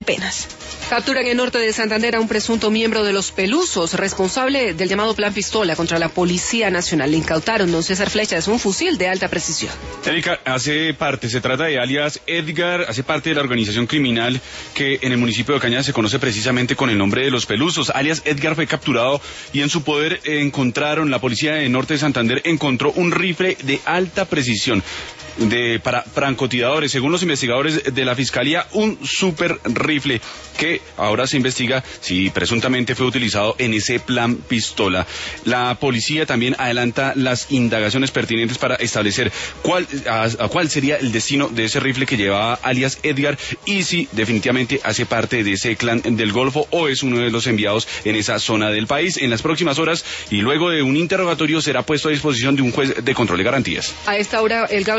penas. Capturan en norte de Santander a un presunto miembro de los Pelusos, responsable del llamado Plan Pistola contra la Policía Nacional. Le incautaron, don César Flechas, un fusil de alta precisión. Erika, se trata de alias Edgar, hace parte de la organización criminal que en el municipio de Cañada se conoce precisamente con el nombre de los Pelusos. Alias Edgar fue capturado y en su poder la policía de norte de Santander encontró un rifle de alta precisión para francotiradores. Según los investigadores de la Fiscalía, un super rifle que ahora se investiga si presuntamente fue utilizado en ese Plan Pistola. La policía también adelanta las indagaciones pertinentes para establecer cuál sería el destino de ese rifle que llevaba alias Edgar y si definitivamente hace parte de ese clan del Golfo o es uno de los enviados en esa zona del país. En las próximas horas y luego de un interrogatorio será puesto a disposición de un juez de control de garantías. A esta hora el